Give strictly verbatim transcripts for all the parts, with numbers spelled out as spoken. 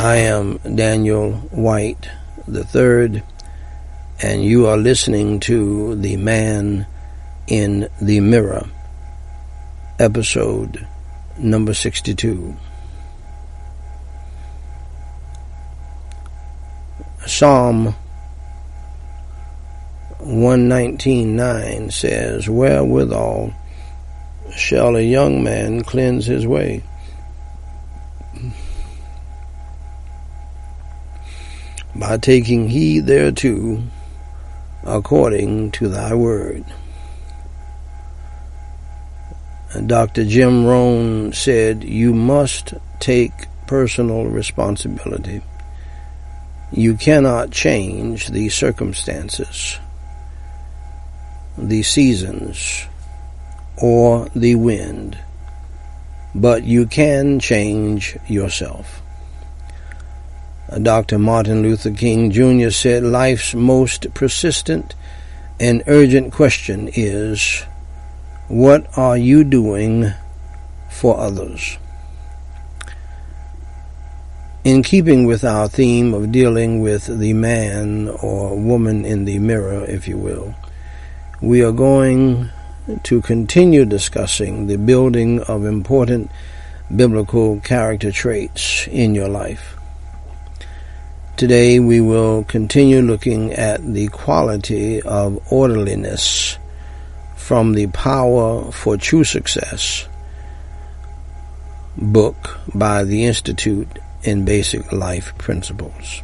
I am Daniel White the third, and you are listening to The Man in the Mirror, episode number sixty-two. Psalm one nineteen nine says, "Wherewithal shall a young man cleanse his way? By taking heed thereto, according to thy word." Doctor Jim Rohn said, "You must take personal responsibility. You cannot change the circumstances, the seasons, or the wind, but you can change yourself." Doctor Martin Luther King Junior said, "Life's most persistent and urgent question is, what are you doing for others?" In keeping with our theme of dealing with the man or woman in the mirror, if you will, we are going to continue discussing the building of important biblical character traits in your life. Today we will continue looking at the quality of orderliness from the Power for True Success book by the Institute in Basic Life Principles.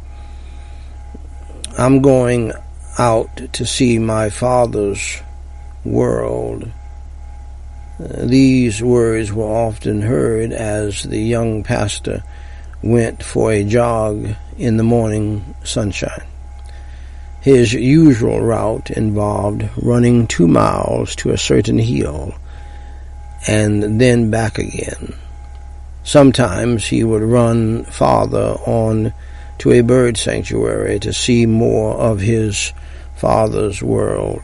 I'm going out to see my Father's world. These words were often heard as the young pastor went for a jog in the morning sunshine. His usual route involved running two miles to a certain hill and then back again. Sometimes he would run farther on to a bird sanctuary to see more of his Father's world.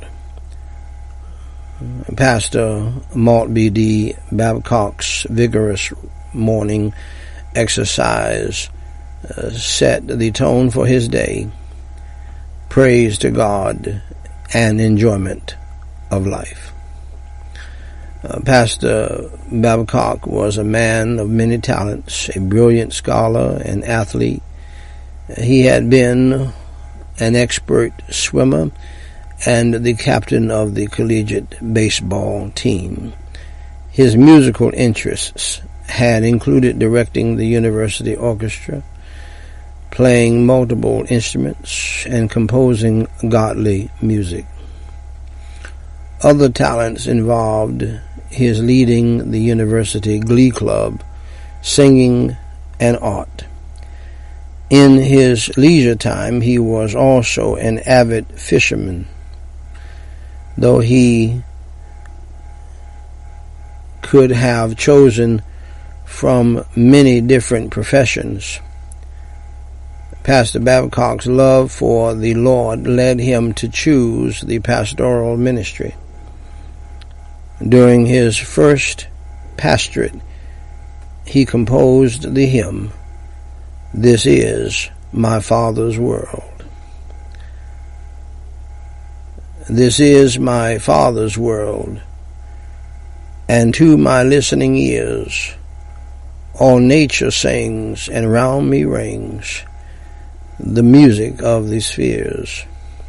Pastor Maltby D. Babcock's vigorous morning exercise uh, set the tone for his day. Praise to God and enjoyment of life. Uh, Pastor Babcock was a man of many talents, a brilliant scholar and athlete. He had been an expert swimmer and the captain of the collegiate baseball team. His musical interests had included directing the university orchestra, playing multiple instruments, and composing godly music. Other talents involved his leading the university glee club, singing, and art. In his leisure time, he was also an avid fisherman. Though he could have chosen from many different professions, Pastor Babcock's love for the Lord led him to choose the pastoral ministry. During his first pastorate, he composed the hymn, "This is my Father's world." This is my Father's world, and to my listening ears all nature sings, and round me rings the music of the spheres.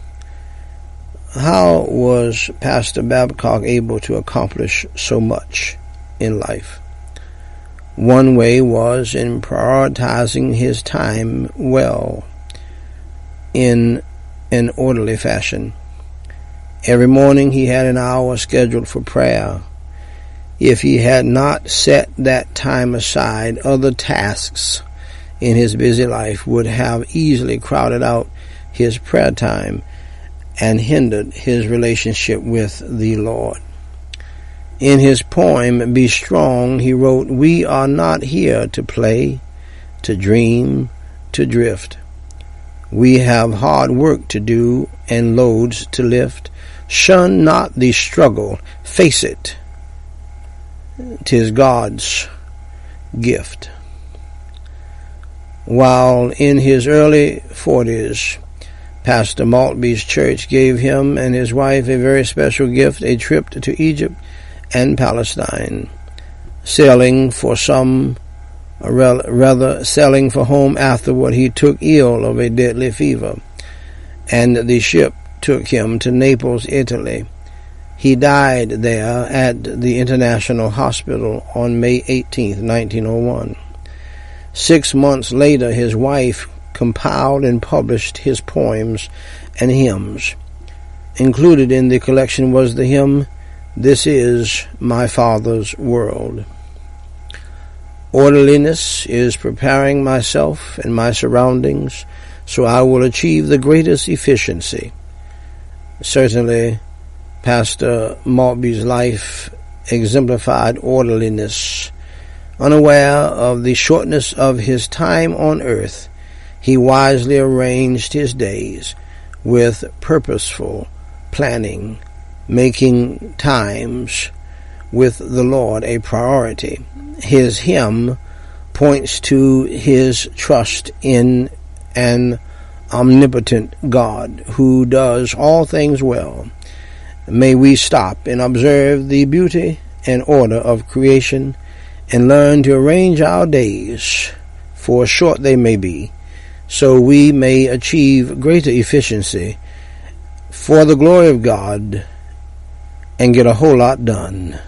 How was Pastor Babcock able to accomplish so much in life? One way was in prioritizing his time well, in an orderly fashion. Every morning he had an hour scheduled for prayer. If he had not set that time aside, other tasks in his busy life would have easily crowded out his prayer time and hindered his relationship with the Lord. In his poem, "Be Strong," he wrote, "We are not here to play, to dream, to drift. We have hard work to do and loads to lift. Shun not the struggle, face it. 'Tis God's gift." While in his early forties, Pastor Maltby's church gave him and his wife a very special gift, a trip to Egypt and Palestine, sailing for some, rather selling for home afterward. He took ill of a deadly fever, and the ship took him to Naples, Italy. He died there at the International Hospital on May eighteenth, nineteen oh one. Six months later, his wife compiled and published his poems and hymns. Included in the collection was the hymn, "This is My Father's World." Orderliness is preparing myself and my surroundings so I will achieve the greatest efficiency. Certainly, Pastor Maltby's life exemplified orderliness. Unaware of the shortness of his time on earth, he wisely arranged his days with purposeful planning, making times with the Lord a priority. His hymn points to his trust in an omnipotent God who does all things well. May we stop and observe the beauty and order of creation and learn to arrange our days, for short they may be, so we may achieve greater efficiency for the glory of God and get a whole lot done.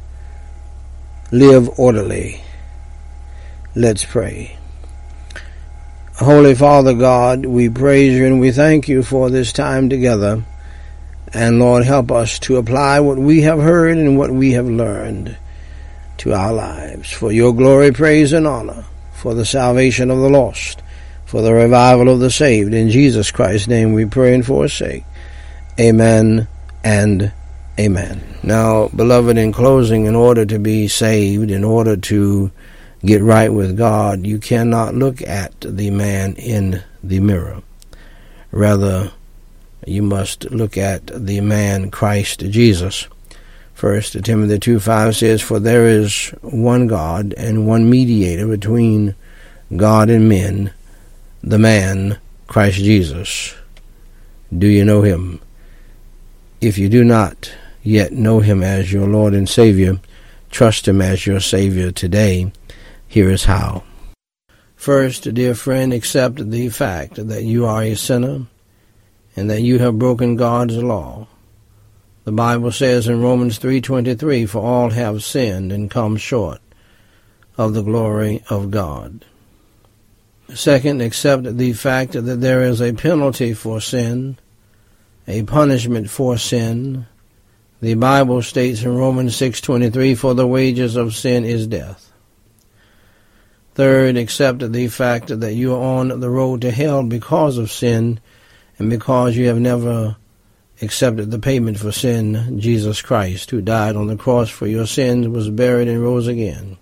Live orderly. Let's pray. Holy Father God, we praise you and we thank you for this time together. And Lord, help us to apply what we have heard and what we have learned to our lives, for your glory, praise, and honor, for the salvation of the lost, for the revival of the saved. In Jesus Christ's name we pray and forsake. Amen and amen. Now, beloved, in closing, in order to be saved, in order to get right with God, you cannot look at the man in the mirror. Rather, you must look at the man, Christ Jesus. First Timothy two five says, "For there is one God and one mediator between God and men, the man, Christ Jesus." Do you know him? If you do not yet know him as your Lord and Savior, trust him as your Savior today. Here is how. First, dear friend, accept the fact that you are a sinner and that you have broken God's law. The Bible says in Romans three twenty-three, "For all have sinned and come short of the glory of God." Second, accept the fact that there is a penalty for sin, a punishment for sin. The Bible states in Romans six twenty-three, "For the wages of sin is death." Third, accept the fact that you are on the road to hell because of sin and because you have never accepted the payment for sin, Jesus Christ, who died on the cross for your sins, was buried, and rose again.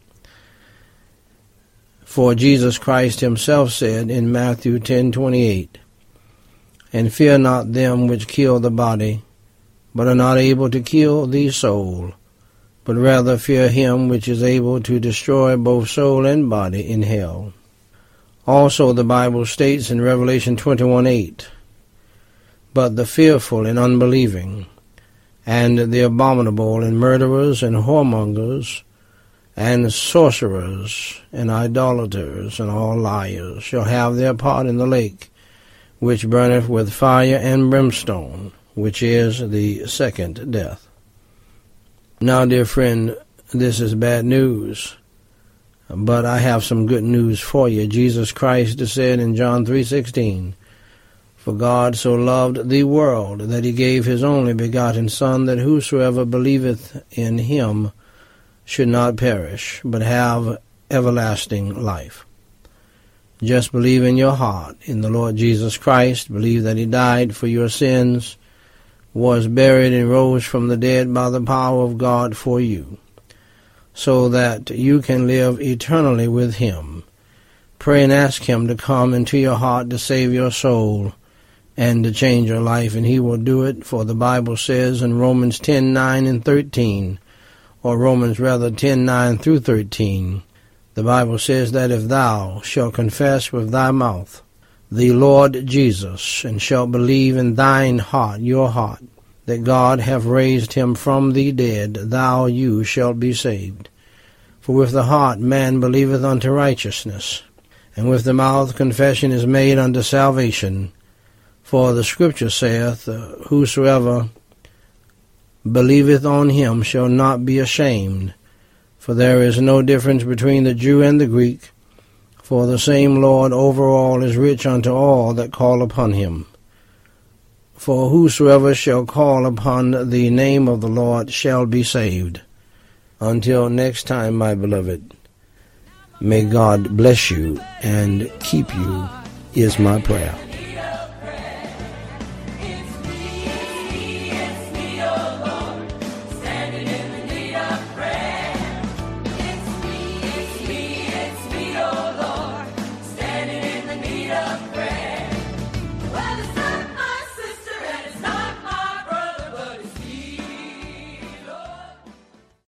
For Jesus Christ himself said in Matthew ten twenty-eight, "And fear not them which kill the body, but are not able to kill the soul, but rather fear him which is able to destroy both soul and body in hell." Also the Bible states in Revelation twenty-one eight, "But the fearful and unbelieving, and the abominable, and murderers, and whoremongers, and sorcerers, and idolaters, and all liars shall have their part in the lake, which burneth with fire and brimstone, which is the second death." Now, dear friend, this is bad news, but I have some good news for you. Jesus Christ said in John three sixteen, "For God so loved the world that he gave his only begotten Son, that whosoever believeth in him should not perish, but have everlasting life." Just believe in your heart in the Lord Jesus Christ. Believe that he died for your sins, was buried, and rose from the dead by the power of God for you, so that you can live eternally with him. Pray and ask him to come into your heart to save your soul and to change your life, and he will do it, for the Bible says in Romans ten nine and thirteen, or Romans rather ten nine through thirteen, The Bible says that if thou shalt confess with thy mouth the Lord Jesus, and shalt believe in thine heart, your heart, that God hath raised him from the dead, thou you shalt be saved. For with the heart man believeth unto righteousness, and with the mouth confession is made unto salvation. For the Scripture saith, Whosoever believeth on him shall not be ashamed. For there is no difference between the Jew and the Greek, for the same Lord over all is rich unto all that call upon him. For whosoever shall call upon the name of the Lord shall be saved. Until next time, my beloved, may God bless you and keep you, is my prayer.